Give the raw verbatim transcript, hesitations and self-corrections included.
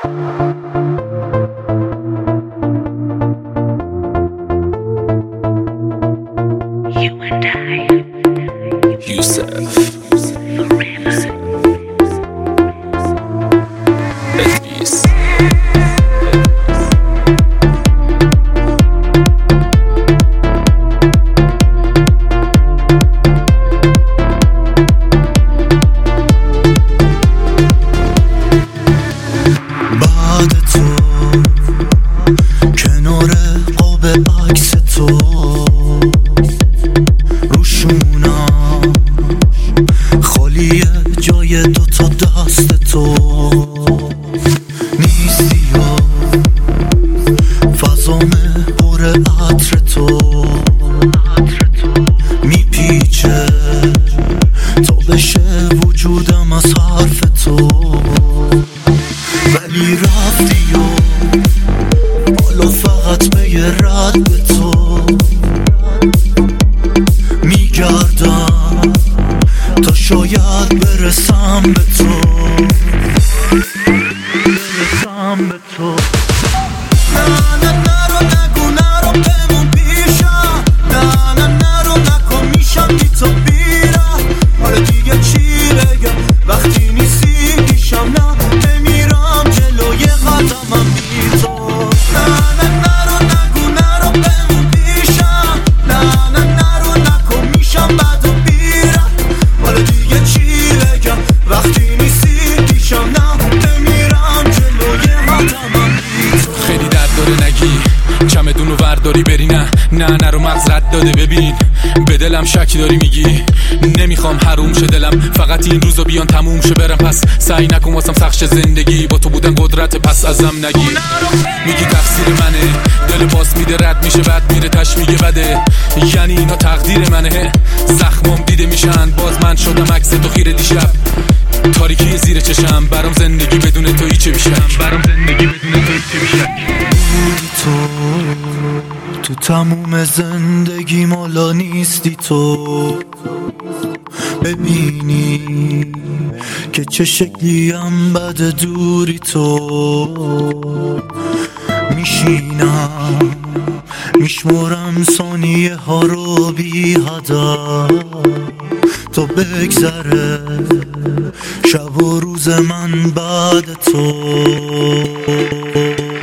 You and I, Yusuf forever. Edris بعد تو کنار قاب عکس تو روشونم خالیه جای دوتا دست تو نیستی و فضامه پر عطر تو میپیچه تا بشه وجودم از حرف تو ولی رفتی و حالا فقط به یه رد به تو میگردم تا شاید برسم به تو برسم به تو نه نه نرو نگو نرو بمون پیشم نه نه نرو نکن میشم بی تو بیرم حالا دیگه چی بگم وقتی نیستی پیشم نه بمیرم جلوی قدمم بی تو نه نه نرو نگو نرو بمون پیشم نه نه نرو نکن میشم بد و بیرم حالا دیگه چی بگم وقتی نیستی پیشم نه بمیرم جلوی قدمم بی تو خیلی درد داره نگی چمدونو ورداری بری نه نه نرو مغز رد داده ببین به دلم شک داری میگی نمیخوام حروم شه دلم فقط این روزا بیان تموم شه برم پس سعی نکن واسم سخت شه زندگی با تو بودن قدرت پس ازم نگی میگی تقصیر منه دل باز میده رد میشه بعد میره تش میگه بده یعنی اینا تقدیر منه زخمام دیده میشن باز من شدم عکس تو خیره دیشب تاریکی زیر چشم برام زندگی بدون تو هیچ میشه برام زندگی بدون تو هیچ میشه تو تو تموم زندگی مالا نیستی تو ببینی که چه شکلیم بد دوری تو میشینم میشمرم ثانیه ها رو بی هدف تا بگذره شب و روز من بعد تو